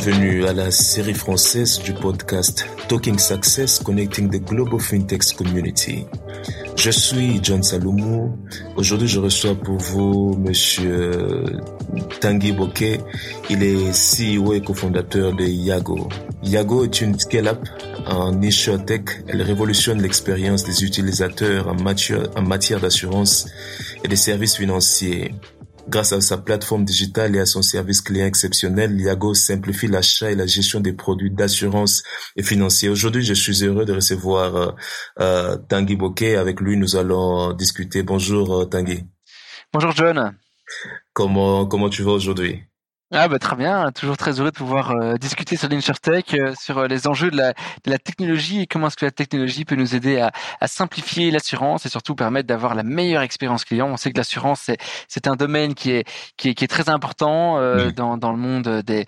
bienvenue à la série française du podcast Talking Success Connecting the Global Fintech Community. Je suis John Saloumou. Aujourd'hui, je reçois pour vous Monsieur Tanguy Bokeh. Il est CEO et cofondateur de Yago. Yago est une scale-up en InsurTech. Elle révolutionne l'expérience des utilisateurs en matière d'assurance et des services financiers. Grâce à sa plateforme digitale et à son service client exceptionnel, Yago simplifie l'achat et la gestion des produits d'assurance et financiers. Aujourd'hui, je suis heureux de recevoir Tanguy Bokeh. Avec lui, nous allons discuter. Bonjour Tanguy. Bonjour John. Comment tu vas aujourd'hui? Très bien, toujours très heureux de pouvoir discuter sur l'InsurTech, sur les enjeux de la technologie et comment est-ce que la technologie peut nous aider à simplifier l'assurance et surtout permettre d'avoir la meilleure expérience client. On sait que l'assurance c'est un domaine qui est très important dans le monde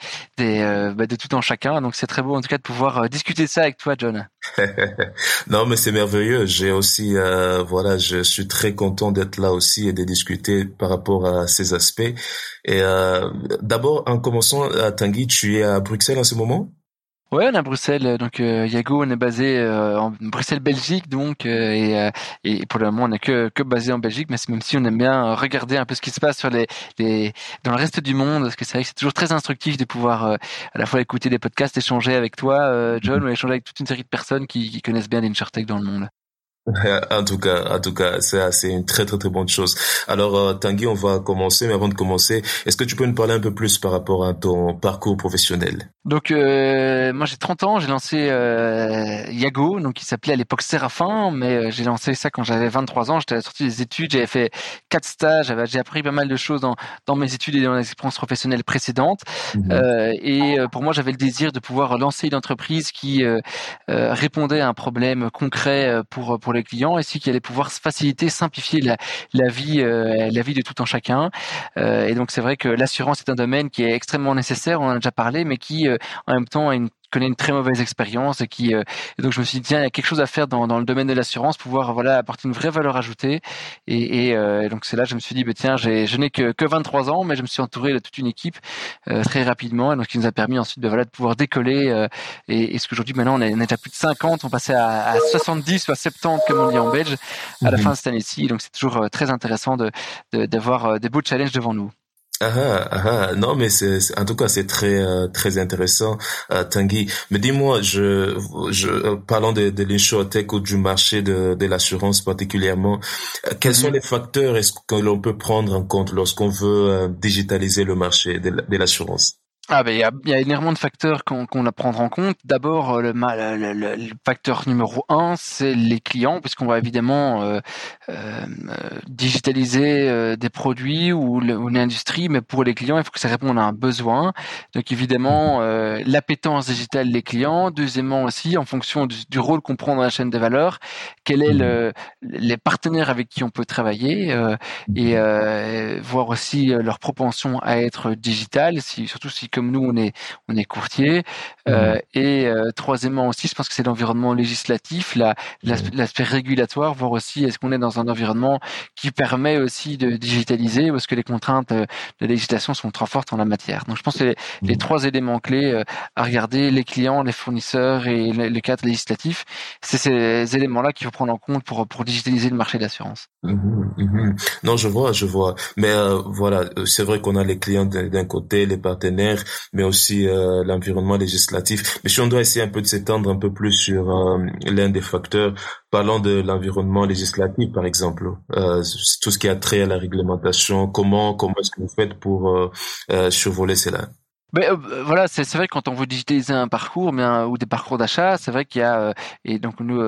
de tout un chacun. Donc c'est très beau en tout cas de pouvoir discuter de ça avec toi, John. Non, mais c'est merveilleux. J'ai aussi, je suis très content d'être là aussi et de discuter par rapport à ces aspects. Et d'abord, en commençant, Tanguy, tu es à Bruxelles en ce moment? Ouais, on est à Bruxelles, donc Yago, on est basé en Bruxelles, Belgique, donc et pour le moment on n'est que basé en Belgique, mais même si on aime bien regarder un peu ce qui se passe sur les dans le reste du monde, parce que c'est vrai que c'est toujours très instructif de pouvoir à la fois écouter des podcasts, échanger avec toi, John, ou échanger avec toute une série de personnes qui connaissent bien l'InsurTech dans le monde. En tout cas, c'est une très très très bonne chose. Alors Tanguy, on va commencer, mais avant de commencer, est-ce que tu peux nous parler un peu plus par rapport à ton parcours professionnel? Donc moi j'ai 30 ans, j'ai lancé Yago, donc qui s'appelait à l'époque Séraphin, mais j'ai lancé ça quand j'avais 23 ans, j'étais à la sortie des études, j'avais fait 4 stages, j'ai appris pas mal de choses dans mes études et dans les expériences professionnelles précédentes. Pour moi j'avais le désir de pouvoir lancer une entreprise qui répondait à un problème concret pour les clients et qui allait pouvoir faciliter, simplifier la vie de tout un chacun. Et donc c'est vrai que l'assurance est un domaine qui est extrêmement nécessaire, on en a déjà parlé, mais qui en même temps connaît une très mauvaise expérience et donc je me suis dit tiens, il y a quelque chose à faire dans le domaine de l'assurance, pouvoir apporter une vraie valeur ajoutée et donc c'est là que je me suis dit tiens, je n'ai que 23 ans, mais je me suis entouré de toute une équipe très rapidement, et donc ce qui nous a permis ensuite de pouvoir décoller et ce qu'aujourd'hui maintenant on est déjà plus de 50, on passait à 70 ou à 70 comme on dit en belge à la fin de cette année-ci, donc c'est toujours très intéressant d'avoir des beaux challenges devant nous. Non, mais en tout cas c'est très intéressant, Tanguy. Mais dis-moi, parlant de l'insurtech ou du marché de l'assurance particulièrement, quels sont les facteurs est-ce que l'on peut prendre en compte lorsqu'on veut digitaliser le marché de l'assurance? Il y a énormément de facteurs qu'on a prendre en compte. D'abord, le facteur numéro 1, c'est les clients, puisqu'on va évidemment digitaliser des produits ou l'industrie, mais pour les clients, il faut que ça réponde à un besoin. Donc évidemment, l'appétence digitale des clients. Deuxièmement aussi, en fonction du rôle qu'on prend dans la chaîne de valeur, quel est les partenaires avec qui on peut travailler et voir aussi leur propension à être digital, surtout si comme nous on est courtier. Troisièmement aussi, je pense que c'est l'environnement législatif, l'aspect régulatoire, voir aussi est-ce qu'on est dans un environnement qui permet aussi de digitaliser ou est-ce que les contraintes de législation sont trop fortes en la matière. Donc je pense que c'est les trois éléments clés à regarder, les clients, les fournisseurs et le cadre législatif. C'est ces éléments-là qu'il faut prendre en compte pour digitaliser le marché de l'assurance. Non, je vois. Mais c'est vrai qu'on a les clients d'un côté, les partenaires, mais aussi l'environnement législatif. Mais si on doit essayer un peu de s'étendre un peu plus sur l'un des facteurs, parlant de l'environnement législatif, par exemple, tout ce qui a trait à la réglementation, comment est-ce que vous faites pour survoler cela? C'est vrai que quand on veut digitaliser un parcours, ou des parcours d'achat, c'est vrai qu'il y a et donc nous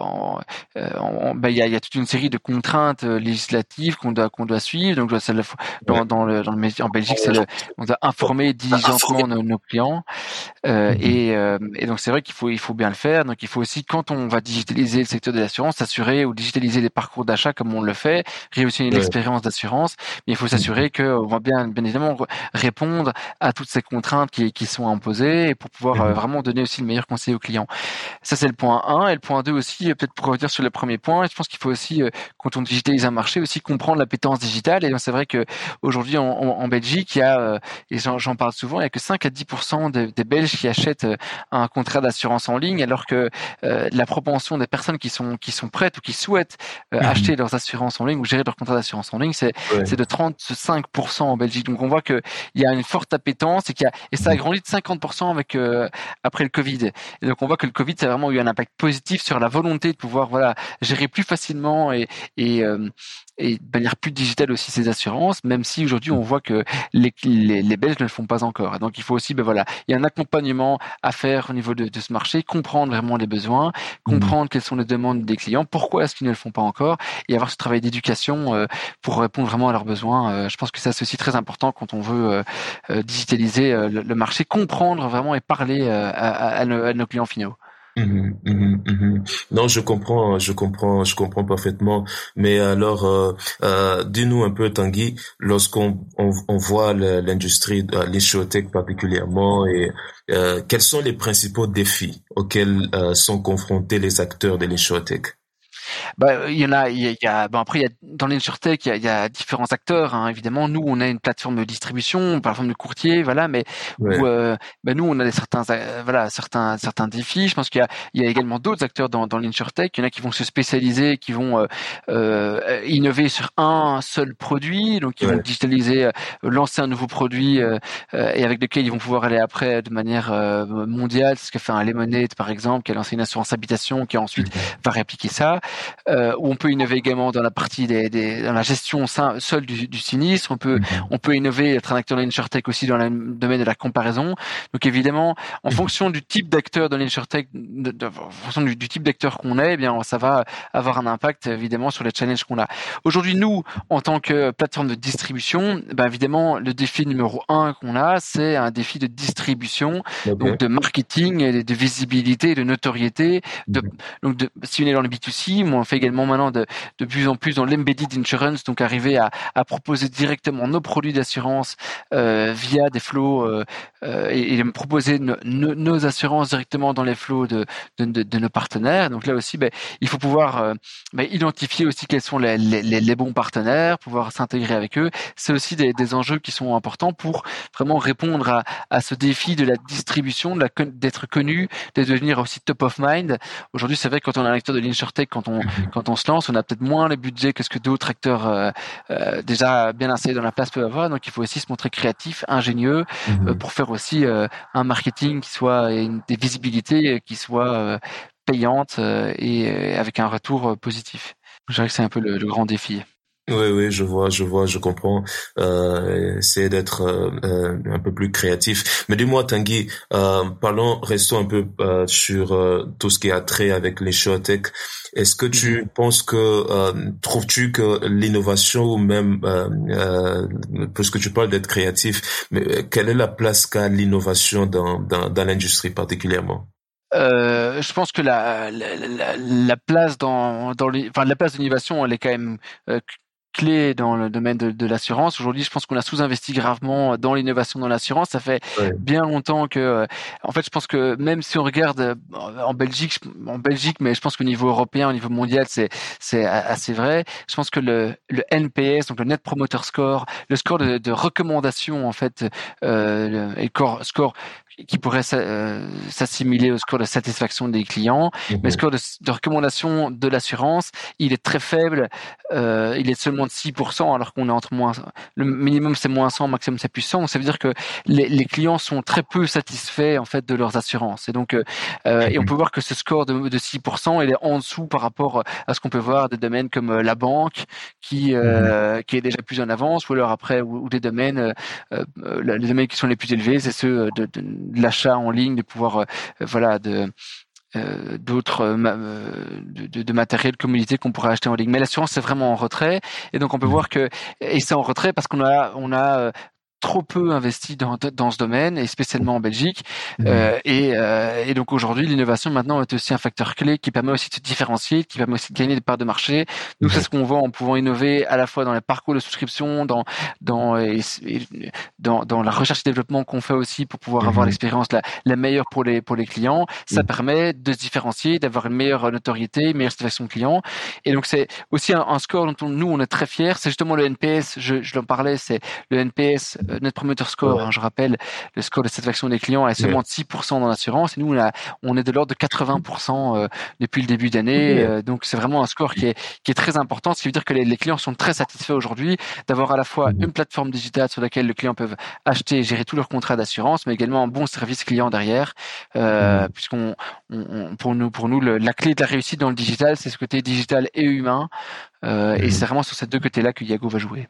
il y a toute une série de contraintes législatives qu'on doit suivre. Donc dans le en Belgique, on doit informer diligentement nos clients et donc c'est vrai il faut bien le faire. Donc il faut aussi, quand on va digitaliser le secteur de l'assurance, s'assurer ou digitaliser les parcours d'achat comme on le fait, réussir l'expérience d'assurance, mais il faut s'assurer qu'on va bien évidemment répondre à toutes ces contraintes contraintes qui sont imposées et pour pouvoir vraiment donner aussi le meilleur conseil aux clients. Ça, c'est le point 1. Et le point 2 aussi, peut-être pour revenir sur le premier point, je pense qu'il faut aussi, quand on digitalise un marché, aussi comprendre l'appétence digitale. Et donc, c'est vrai que aujourd'hui en Belgique, il y a, et j'en parle souvent, il y a que 5 à 10% des Belges qui achètent un contrat d'assurance en ligne, alors que la propension des personnes qui sont prêtes ou qui souhaitent acheter leurs assurances en ligne ou gérer leur contrat d'assurance en ligne, c'est de 35% en Belgique. Donc on voit que il y a une forte appétence et ça a grandi de 50% avec après le Covid. Et donc on voit que le Covid, ça a vraiment eu un impact positif sur la volonté de pouvoir gérer plus facilement et de manière plus digitale aussi ces assurances, même si aujourd'hui on voit que les Belges ne le font pas encore. Donc il faut aussi, il y a un accompagnement à faire au niveau de ce marché, comprendre vraiment les besoins, comprendre quelles sont les demandes des clients, pourquoi est-ce qu'ils ne le font pas encore, et avoir ce travail d'éducation pour répondre vraiment à leurs besoins. Je pense que ça c'est aussi très important quand on veut digitaliser le marché, comprendre vraiment et parler à nos clients finaux. Non, je comprends parfaitement. Mais alors, dis-nous un peu, Tanguy, lorsqu'on on voit l'industrie, l'insurtech particulièrement, et quels sont les principaux défis auxquels sont confrontés les acteurs de l'insurtech? Après, dans l'insurtech, il y a différents acteurs, hein, évidemment. Nous, on a une plateforme de distribution, plateforme de courtier, voilà, mais où, Ouais. nous, on a certains défis. Je pense il y a également d'autres acteurs dans l'insurtech. Il y en a qui vont se spécialiser, qui vont innover sur un seul produit, donc ils vont Ouais. digitaliser, lancer un nouveau produit et avec lequel ils vont pouvoir aller après de manière mondiale. C'est ce que fait un Lemonade, par exemple, qui a lancé une assurance habitation, qui ensuite va réappliquer ça. Où on peut innover également dans la partie dans la gestion seule du sinistre. On peut innover, être un acteur de l'insurtech aussi dans le domaine de la comparaison. Donc évidemment, en fonction du type d'acteur de l'insurtech, en fonction du type d'acteur qu'on est, eh bien ça va avoir un impact évidemment sur les challenges qu'on a. Aujourd'hui, nous, en tant que plateforme de distribution, évidemment, le défi numéro 1 qu'on a, c'est un défi de distribution, donc Ok. de marketing, et de visibilité, de notoriété. Si on est dans le B2C, on fait également maintenant de plus en plus dans l'embedded insurance, donc arriver à proposer directement nos produits d'assurance via des flows et proposer nos assurances directement dans les flows de nos partenaires. Donc là aussi, il faut pouvoir identifier aussi quels sont les bons partenaires, pouvoir s'intégrer avec eux. C'est aussi des enjeux qui sont importants pour vraiment répondre à ce défi de la distribution, d'être connu, de devenir aussi top of mind. Aujourd'hui, c'est vrai que quand on est un acteur de l'insurtech, quand on se lance, on a peut-être moins le budget que ce que d'autres acteurs déjà bien installés dans la place peuvent avoir. Donc, il faut aussi se montrer créatif, ingénieux, pour faire aussi un marketing qui soit et des visibilités qui soient payantes et avec un retour positif. Je dirais que c'est un peu le grand défi. Oui, oui, je comprends. Essayer d'être un peu plus créatif. Mais dis-moi, Tanguy, restons un peu sur tout ce qui a trait avec les ShoreTech. Est-ce que tu penses trouves-tu que l'innovation ou même, puisque tu parles d'être créatif, mais quelle est la place qu'a l'innovation dans l'industrie particulièrement? Je pense que la place la place d'innovation, elle est quand même clé dans le domaine de l'assurance. Aujourd'hui, je pense qu'on a sous-investi gravement dans l'innovation dans l'assurance. Ça fait Ouais. bien longtemps que, en fait, je pense que même si on regarde en Belgique, mais je pense qu'au niveau européen, au niveau mondial, c'est assez vrai. Je pense que le NPS, donc le Net Promoter Score, le score de recommandation, en fait, et score qui pourrait s'assimiler au score de satisfaction des clients, mais le score de recommandation de l'assurance, il est très faible. Il est seulement de 6%, alors qu'on est le minimum c'est -100, maximum c'est +100. Donc ça veut dire que les clients sont très peu satisfaits en fait de leurs assurances. Et donc et on peut voir que ce score de 6%, il est en dessous par rapport à ce qu'on peut voir des domaines comme la banque qui est déjà plus en avance, ou alors après ou des domaines les domaines qui sont les plus élevés, c'est ceux de l'achat en ligne, de pouvoir d'autres de matériel de commodité qu'on pourrait acheter en ligne. Mais l'assurance c'est vraiment en retrait, et donc on peut voir que, et c'est en retrait parce qu'on a trop peu investi dans ce domaine, et spécialement en Belgique. Et donc aujourd'hui, l'innovation maintenant est aussi un facteur clé qui permet aussi de se différencier, qui permet aussi de gagner des parts de marché. Nous, c'est ce qu'on voit en pouvant innover à la fois dans les parcours de souscription, dans la recherche et développement qu'on fait aussi pour pouvoir avoir l'expérience la meilleure pour les clients. Ça permet de se différencier, d'avoir une meilleure notoriété, une meilleure satisfaction client. Et donc c'est aussi un score dont nous on est très fiers. C'est justement le NPS. Je l'en parlais, c'est le NPS, Net Promoter Score. Hein, je rappelle, le score de satisfaction des clients est seulement de 6% dans l'assurance. Et nous on est de l'ordre de 80% depuis le début d'année. Donc c'est vraiment un score qui est très important. Ce qui veut dire que les clients sont très satisfaits aujourd'hui d'avoir à la fois une plateforme digitale sur laquelle les clients peuvent acheter et gérer tous leurs contrats d'assurance, mais également un bon service client derrière, puisqu'on pour nous la clé de la réussite dans le digital, c'est ce côté digital et humain, et c'est vraiment sur ces deux côtés-là que Yago va jouer.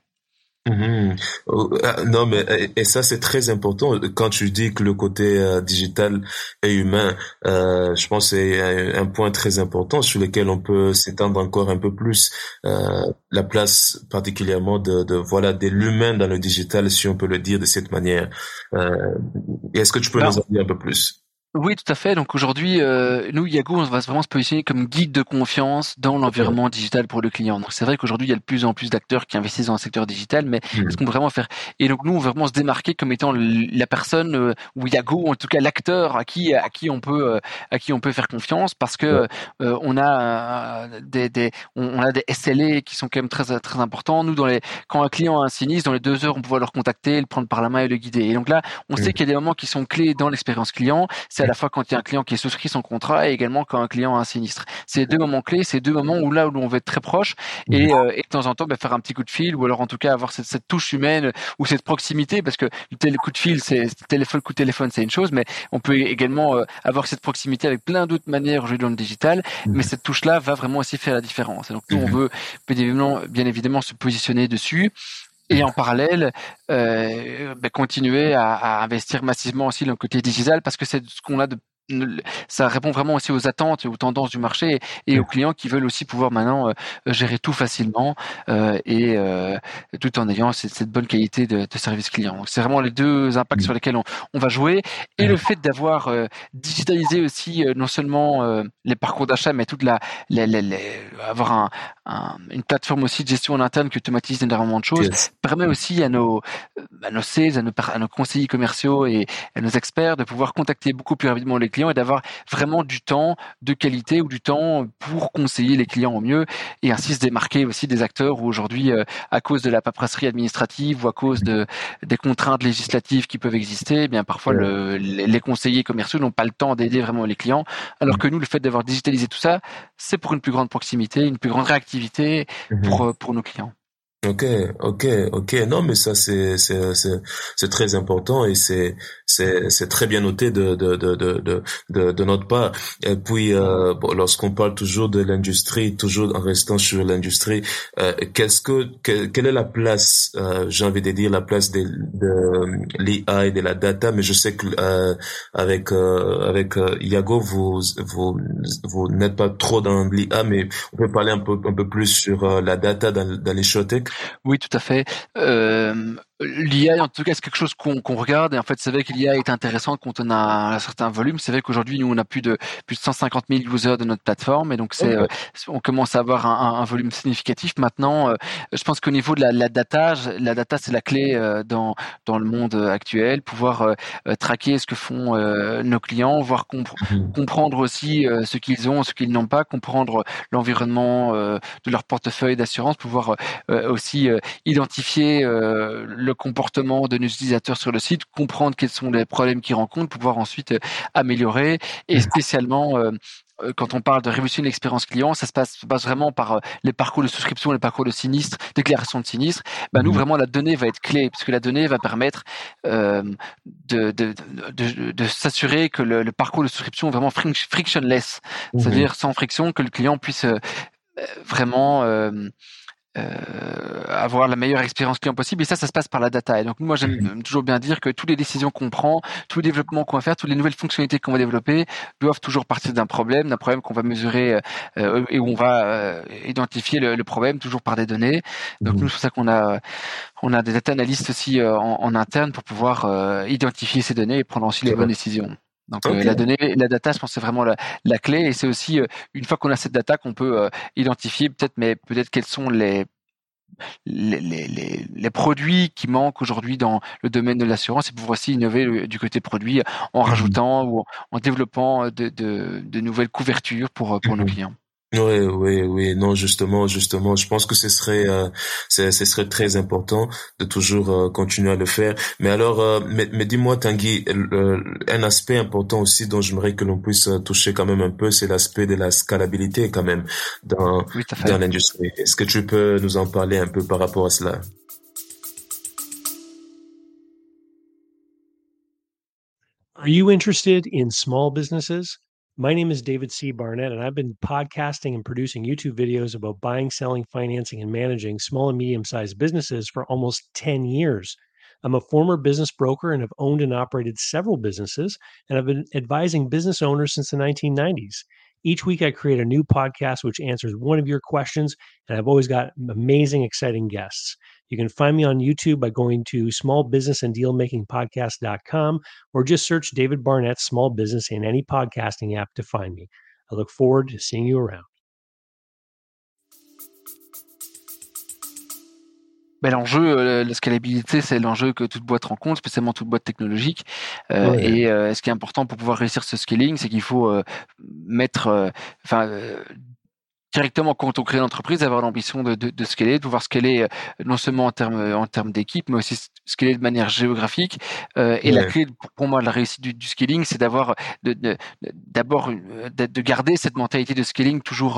Non, mais et ça c'est très important quand tu dis que le côté digital et humain. Je pense que c'est un point très important sur lequel on peut s'étendre encore un peu plus. La place particulièrement de l'humain dans le digital, si on peut le dire de cette manière. Est-ce que tu peux nous en dire un peu plus? Oui, tout à fait. Donc aujourd'hui, nous, Yago, on va vraiment se positionner comme guide de confiance dans l'environnement digital pour le client. Donc c'est vrai qu'aujourd'hui, il y a de plus en plus d'acteurs qui investissent dans le secteur digital, mais est-ce qu'on peut vraiment faire? Et donc nous, on veut vraiment se démarquer comme étant la personne ou Yago, en tout cas l'acteur à qui on peut faire confiance, parce que on a on a des SLA qui sont quand même très très importants. Nous, quand un client a un sinistre, dans les 2 heures, on peut le recontacter, le prendre par la main et le guider. Et donc là, on sait qu'il y a des moments qui sont clés dans l'expérience client. C'est à la fois quand il y a un client qui est souscrit son contrat et également quand un client a un sinistre. C'est 2 moments clés, c'est 2 moments où on va être très proche et de temps en temps faire un petit coup de fil, ou alors en tout cas avoir cette touche humaine ou cette proximité, parce que le coup de fil, coup de téléphone, c'est une chose, mais on peut également avoir cette proximité avec plein d'autres manières aujourd'hui dans le digital, mais cette touche-là va vraiment aussi faire la différence. Et donc nous, on veut bien évidemment se positionner dessus. Et en parallèle, continuer à investir massivement aussi dans le côté digital, parce que c'est ce qu'on a ça répond vraiment aussi aux attentes et aux tendances du marché, et aux clients qui veulent aussi pouvoir maintenant gérer tout facilement, et tout en ayant cette bonne qualité de service client. Donc c'est vraiment les deux impacts sur lesquels on va jouer, et le fait d'avoir digitalisé aussi non seulement les parcours d'achat, mais toute avoir une plateforme aussi de gestion en interne qui automatise énormément de choses, permet aussi à nos sales, à nos conseillers commerciaux et à nos experts de pouvoir contacter beaucoup plus rapidement les clients et d'avoir vraiment du temps de qualité, ou du temps pour conseiller les clients au mieux, et ainsi se démarquer aussi des acteurs où aujourd'hui, à cause de la paperasserie administrative ou à cause des contraintes législatives qui peuvent exister, eh bien parfois les conseillers commerciaux n'ont pas le temps d'aider vraiment les clients, alors que nous, le fait d'avoir digitalisé tout ça, c'est pour une plus grande proximité, une plus grande réactivité pour nos clients. Ok. Non, mais ça c'est très important, et c'est très bien noté de notre part. Et puis lorsqu'on parle toujours de l'industrie, toujours en restant sur l'industrie, quelle est la place, j'ai envie de dire la place de l'IA et de la data, mais je sais que avec Yago, vous n'êtes pas trop dans l'IA, mais on peut parler un peu plus sur la data dans les ShowTech. Oui, tout à fait. L'IA, en tout cas, c'est quelque chose qu'on regarde, et en fait, c'est vrai que l'IA est intéressante quand on a un certain volume. C'est vrai qu'aujourd'hui, nous, on a plus de 150 000 users de notre plateforme, et donc on commence à avoir un volume significatif. Maintenant, je pense qu'au niveau de la data, c'est la clé dans le monde actuel. Pouvoir traquer ce que font nos clients, voir comprendre aussi ce qu'ils ont, ce qu'ils n'ont pas, comprendre l'environnement de leur portefeuille d'assurance, pouvoir aussi identifier le comportement de nos utilisateurs sur le site, comprendre quels sont les problèmes qu'ils rencontrent, pouvoir ensuite améliorer, et spécialement quand on parle de révolutionner l'expérience client, ça se passe vraiment par les parcours de souscription, les parcours de sinistre, déclaration de sinistre. Nous, vraiment, la donnée va être clé, puisque la donnée va permettre de s'assurer que le parcours de souscription est vraiment frictionless, c'est-à-dire sans friction, que le client puisse vraiment avoir la meilleure expérience client possible. Et ça se passe par la data. Et donc moi, j'aime toujours bien dire que toutes les décisions qu'on prend, tous les développements qu'on va faire, toutes les nouvelles fonctionnalités qu'on va développer doivent toujours partir d'un problème qu'on va mesurer et où on va identifier le problème toujours par des données. Donc nous, c'est pour ça on a des data analystes aussi en interne pour pouvoir identifier ces données et prendre ensuite les bonnes décisions. Donc la donnée, la data, je pense que c'est vraiment la clé, et c'est aussi une fois qu'on a cette data qu'on peut identifier peut-être quels sont les produits qui manquent aujourd'hui dans le domaine de l'assurance, et pouvoir aussi innover du côté produit en rajoutant ou en développant de nouvelles couvertures pour nos clients. Oui. Non, justement, je pense que ce serait très important de toujours continuer à le faire. Mais alors, mais dis-moi, Tanguy, un aspect important aussi dont j'aimerais que l'on puisse toucher quand même un peu, c'est l'aspect de la scalabilité quand même dans l'industrie. Est-ce que tu peux nous en parler un peu par rapport à cela? Are you interested in small businesses? My name is David C. Barnett, and I've been podcasting and producing YouTube videos about buying, selling, financing, and managing small and medium sized businesses for almost 10 years. I'm a former business broker and have owned and operated several businesses, and I've been advising business owners since the 1990s. Each week, I create a new podcast which answers one of your questions, and I've always got amazing, exciting guests. You can find me on YouTube by going to smallbusinessanddealmakingpodcast.com or just search David Barnett Small Business in any podcasting app to find me. I look forward to seeing you around. L'enjeu, la scalabilité, c'est l'enjeu que toute boîte rencontre, spécialement toute boîte technologique. Et ce qui est important pour pouvoir réussir ce scaling, c'est qu'il faut mettre, directement quand on crée l'entreprise, avoir l'ambition de scaler, de pouvoir scaler non seulement en termes d'équipe, mais aussi scaler de manière géographique. Et la clé pour moi de la réussite du scaling, c'est d'abord de garder cette mentalité de scaling toujours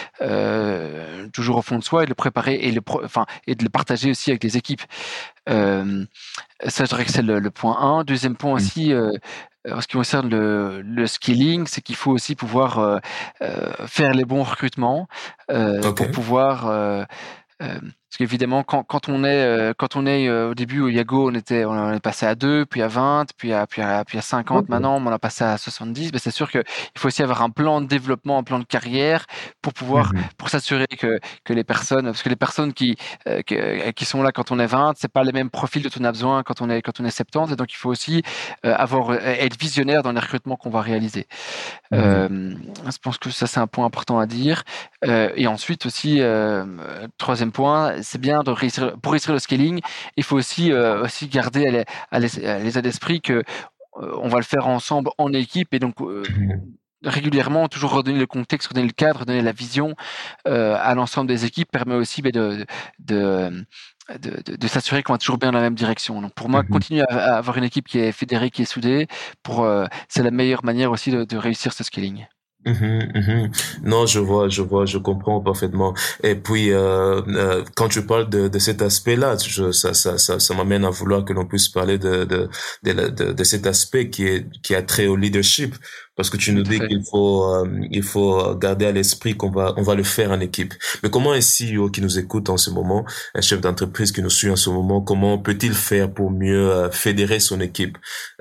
au fond de soi, et de le préparer et de le partager aussi avec les équipes. Ça, je dirais que c'est le point 1. Deuxième point aussi, en ce qui concerne le scaling, c'est qu'il faut aussi pouvoir faire les bons recrutements pour pouvoir parce qu'évidemment, quand on est au début au Yago, on est passé à 2, puis à 20, puis à 50 maintenant, on a passé à 70. Mais c'est sûr qu'il faut aussi avoir un plan de développement, un plan de carrière pour pouvoir pour s'assurer que les personnes, parce que les personnes qui sont là quand on est 20, c'est pas les mêmes profils dont on a besoin quand on est 70, et donc il faut aussi être visionnaire dans les recrutements qu'on va réaliser. Je pense que ça c'est un point important à dire. Et ensuite aussi, troisième point, c'est bien pour réussir le scaling, il faut aussi garder à l'état d'esprit que on va le faire ensemble en équipe, et donc régulièrement toujours redonner le contexte, redonner le cadre, redonner la vision à l'ensemble des équipes permet aussi de s'assurer qu'on va toujours bien dans la même direction. Donc pour moi, continuer à avoir une équipe qui est fédérée, qui est soudée, c'est la meilleure manière aussi de réussir ce scaling. Non, je comprends parfaitement. Et puis, quand tu parles de cet aspect-là, ça m'amène à vouloir que l'on puisse parler de cet aspect qui a trait au leadership, parce que tu nous dis qu'il faut garder à l'esprit qu'on va le faire en équipe. Mais comment un CEO qui nous écoute en ce moment, un chef d'entreprise qui nous suit en ce moment, comment peut-il faire pour mieux fédérer son équipe?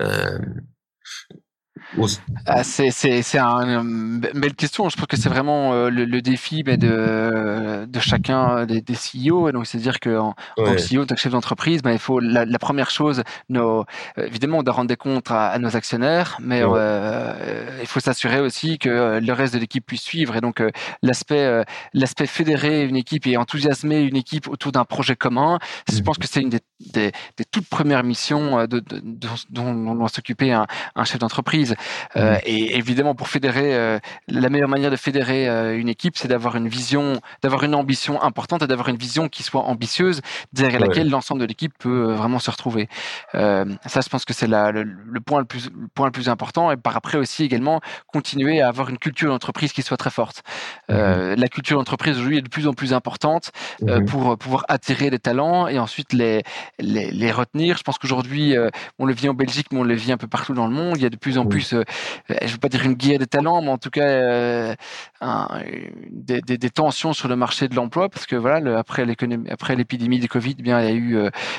C'est une belle question. Je pense que c'est vraiment le défi de chacun des CEO. Et donc, c'est-à-dire que en tant que CEO, en tant que chef d'entreprise, il faut la première chose, évidemment, on doit rendre des comptes à nos actionnaires, mais il faut s'assurer aussi que le reste de l'équipe puisse suivre. Et donc, l'aspect fédérer une équipe et enthousiasmer une équipe autour d'un projet commun, je pense que c'est une des toutes premières missions dont doit s'occuper un chef d'entreprise. Et évidemment, pour fédérer, la meilleure manière de fédérer une équipe, c'est d'avoir une vision, d'avoir une ambition importante et d'avoir une vision qui soit ambitieuse, derrière laquelle l'ensemble de l'équipe peut vraiment se retrouver. Ça, je pense que c'est le point le plus important. Et par après aussi également continuer à avoir une culture d'entreprise qui soit très forte. La culture d'entreprise aujourd'hui est de plus en plus importante pour pouvoir attirer des talents et ensuite les retenir. Je pense qu'aujourd'hui, on le vit en Belgique, mais on le vit un peu partout dans le monde. Il y a de plus en plus plus, je veux pas dire une guerre des talents, mais en tout cas des tensions sur le marché de l'emploi, parce que voilà, après l'épidémie du Covid, bien il y a eu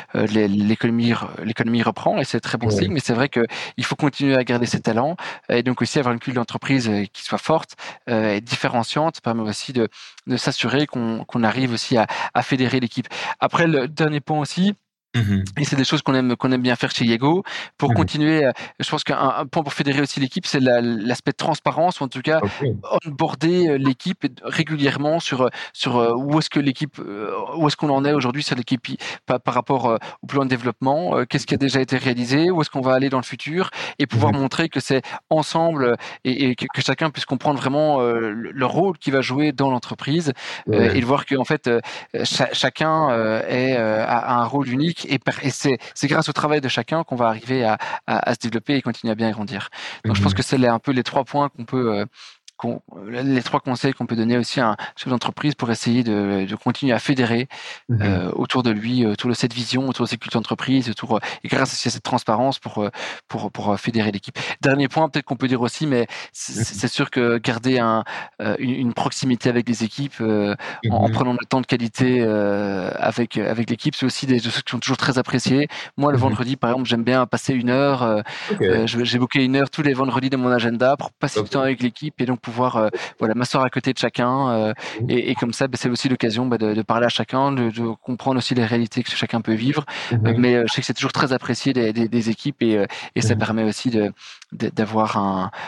l'économie reprend, et c'est très bon signe. Mais c'est vrai que il faut continuer à garder ses talents, et donc aussi avoir une culture d'entreprise qui soit forte et différenciante. Ça permet aussi de s'assurer qu'on arrive aussi à fédérer l'équipe. Après, le dernier point aussi, et c'est des choses qu'on aime bien faire chez Yego. Pour continuer, je pense qu'un point pour fédérer aussi l'équipe, c'est l'aspect de transparence, ou en tout cas onboarder l'équipe régulièrement sur où est-ce qu'on en est aujourd'hui sur l'équipe par rapport au plan de développement, qu'est-ce qui a déjà été réalisé, où est-ce qu'on va aller dans le futur, et pouvoir montrer que c'est ensemble, et que chacun puisse comprendre vraiment le rôle qu'il va jouer dans l'entreprise, et de voir que en fait chacun a un rôle unique. Et c'est grâce au travail de chacun qu'on va arriver à se développer et continuer à bien grandir. Donc je pense que c'est un peu les 3 points les 3 conseils qu'on peut donner aussi à un chef d'entreprise pour essayer de continuer à fédérer autour de lui, autour de cette vision, autour de cette culture d'entreprise, et grâce à cette transparence pour fédérer l'équipe. Dernier point, peut-être qu'on peut dire aussi, mais c'est sûr que garder une proximité avec les équipes, en prenant le temps de qualité avec l'équipe, c'est aussi des choses qui sont toujours très appréciées. Moi, le vendredi, par exemple, j'aime bien passer 1 heure. J'ai booké 1 heure tous les vendredis de mon agenda pour passer du temps avec l'équipe, et donc pouvoir m'asseoir à côté de chacun, et comme ça, c'est aussi l'occasion de parler à chacun, de comprendre aussi les réalités que chacun peut vivre. Mais je sais que c'est toujours très apprécié des équipes, et ça permet aussi d'avoir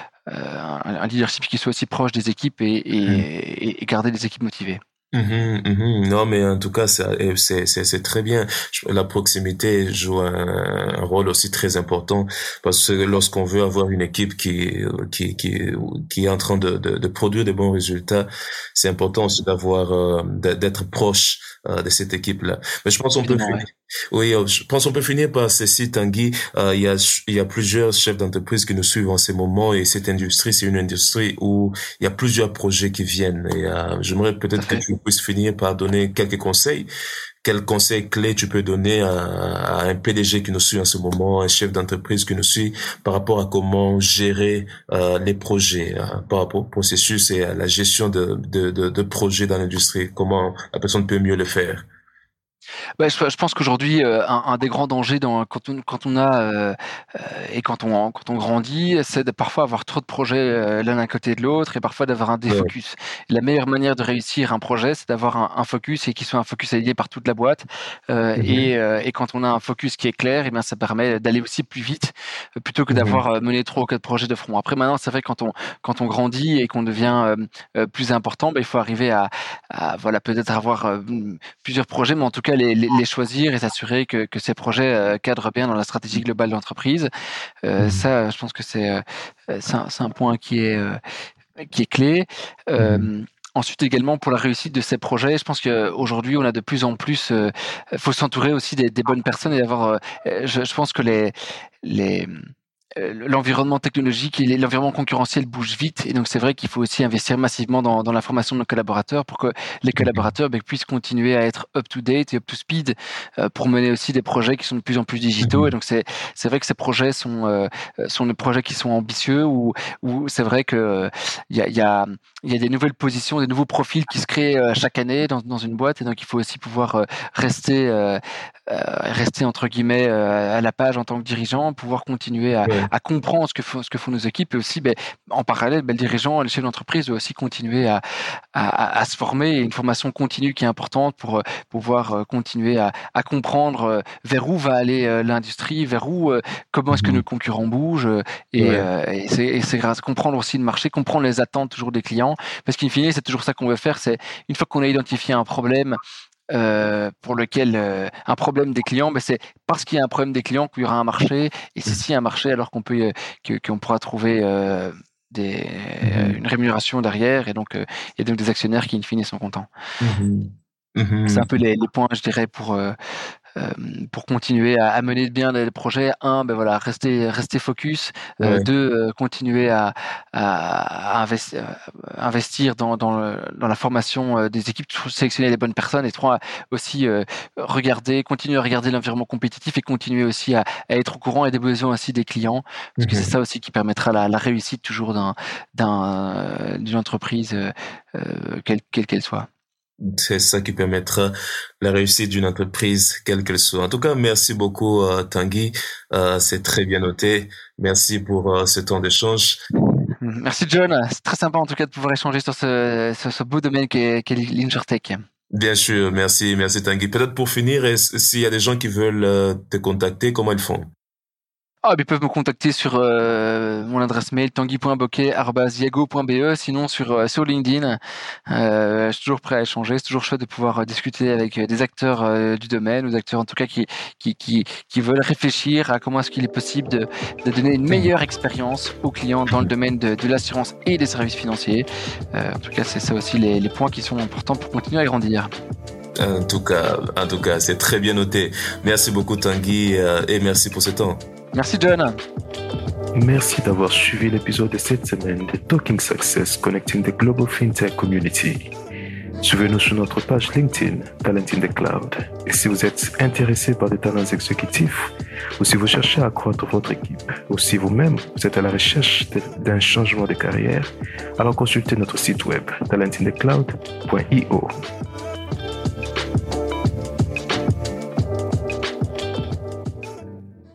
un leadership qui soit aussi proche des équipes, et garder les équipes motivées. Non, mais en tout cas, c'est très bien. La proximité joue un rôle aussi très important, parce que lorsqu'on veut avoir une équipe qui est en train de produire de bons résultats, c'est important aussi d'être proche de cette équipe-là. Mais je pense qu'on peut finir. Oui, je pense qu'on peut finir par ceci, Tanguy. Il y a plusieurs chefs d'entreprise qui nous suivent en ce moment, et cette industrie, c'est une industrie où il y a plusieurs projets qui viennent, et j'aimerais peut-être que tu puisses finir par donner quelques conseils. Quels conseils clés tu peux donner à un PDG qui nous suit en ce moment, un chef d'entreprise qui nous suit, par rapport à comment gérer les projets, par rapport au processus et à la gestion de projets dans l'industrie, comment la personne peut mieux le faire? Je pense qu'aujourd'hui, un des grands dangers quand on a et quand on grandit, c'est de parfois avoir trop de projets l'un à côté de l'autre, et parfois d'avoir un défocus. La meilleure manière de réussir un projet, c'est d'avoir un focus, et qu'il soit un focus allié par toute la boîte. Et quand on a un focus qui est clair, et bien ça permet d'aller aussi plus vite, plutôt que d'avoir mené 3 ou 4 projets de front. Après, maintenant, c'est vrai que quand on grandit et qu'on devient plus important, il faut arriver à peut-être avoir plusieurs projets, mais en tout cas les choisir et s'assurer que ces projets cadrent bien dans la stratégie globale de l'entreprise. Ça, je pense que c'est un point qui est clé. Ensuite, également, pour la réussite de ces projets, je pense qu'aujourd'hui, on a de plus en plus, faut s'entourer aussi des bonnes personnes, et d'avoir, je pense que l'environnement technologique et l'environnement concurrentiel bougent vite, et donc c'est vrai qu'il faut aussi investir massivement dans la formation de nos collaborateurs, pour que les collaborateurs puissent continuer à être up-to-date et up-to-speed pour mener aussi des projets qui sont de plus en plus digitaux. Et donc c'est vrai que ces projets sont des projets qui sont ambitieux, où c'est vrai que il y a des nouvelles positions, des nouveaux profils qui se créent chaque année dans une boîte, et donc il faut aussi pouvoir rester entre guillemets à la page en tant que dirigeant, pouvoir continuer à comprendre ce que font nos équipes, et aussi en parallèle, le dirigeant, le chef d'entreprise doit aussi continuer à se former, et une formation continue qui est importante pour pouvoir continuer à comprendre vers où va aller l'industrie, comment est-ce que nos concurrents bougent, et c'est grâce à comprendre aussi le marché, comprendre les attentes toujours des clients, parce qu'in fine, c'est toujours ça qu'on veut faire. C'est une fois qu'on a identifié un problème pour lequel un problème des clients, c'est parce qu'il y a un problème des clients qu'il y aura un marché, et c'est si un marché, alors qu'on pourra trouver une rémunération derrière, et donc il y a donc des actionnaires qui in fine sont contents. C'est un peu les points, je dirais, pour pour continuer à mener bien les projets. Rester focus. Ouais. 2, continuer à investir dans la formation des équipes, sélectionner les bonnes personnes. Et 3, aussi continuer à regarder l'environnement compétitif et continuer aussi à être au courant et des besoins aussi des clients, parce que c'est ça aussi qui permettra la réussite toujours d'une entreprise, quelle qu'elle soit. C'est ça qui permettra la réussite d'une entreprise, quelle qu'elle soit. En tout cas, merci beaucoup, Tanguy. C'est très bien noté. Merci pour ce temps d'échange. Merci, John. C'est très sympa, en tout cas, de pouvoir échanger sur ce beau domaine qu'est l'InsurTech. Bien sûr. Merci Tanguy. Peut-être pour finir, s'il y a des gens qui veulent te contacter, comment ils font? Ils peuvent me contacter sur mon adresse mail tanguy.bokeh@yago.be, sinon sur LinkedIn. Je suis toujours prêt à échanger. C'est toujours chouette de pouvoir discuter avec des acteurs du domaine, ou des acteurs en tout cas qui veulent réfléchir à comment est-ce qu'il est possible de donner une meilleure expérience aux clients dans le domaine de l'assurance et des services financiers. En tout cas, c'est ça aussi les points qui sont importants pour continuer à grandir. En tout cas, c'est très bien noté. Merci beaucoup, Tanguy, et merci pour ce temps. Merci, John. Merci d'avoir suivi l'épisode de cette semaine de Talking Success Connecting the Global FinTech Community. Suivez-nous sur notre page LinkedIn, Talent in the Cloud. Et si vous êtes intéressé par des talents exécutifs, ou si vous cherchez à accroître votre équipe, ou si vous-même vous êtes à la recherche d'un changement de carrière, alors consultez notre site web talentinthecloud.io.